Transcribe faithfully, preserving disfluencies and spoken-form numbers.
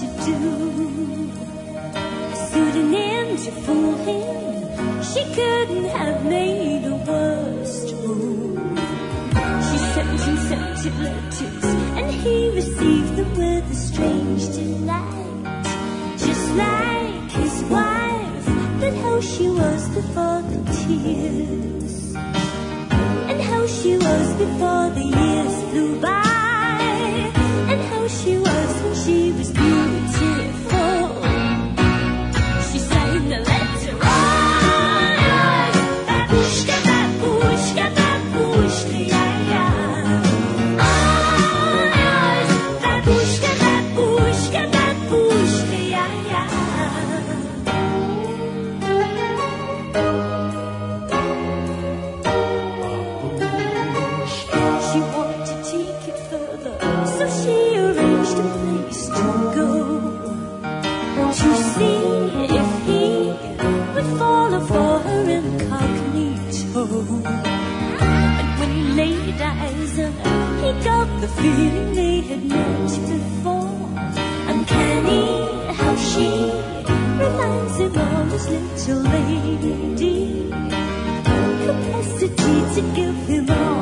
to do. A pseudonym to fool him, she couldn't have made a worse move. She sent him scented letters, and he received them with a strange delight. Just like his wife, but how she was before the tears, and how she was before the years flew by, and how she was when she was beautiful. She signed the letter, oh, babushka, babushka, babushka, yeah, yeah. Oh, babushka, babushka, babushka, yeah, yeah. She wanted to take it further, so she arranged a place to go, to see if he would follow for her incognito. And when he laid eyes on her, he got the feeling they had met before. Uncanny how she reminds him of his little lady, capacity to give him all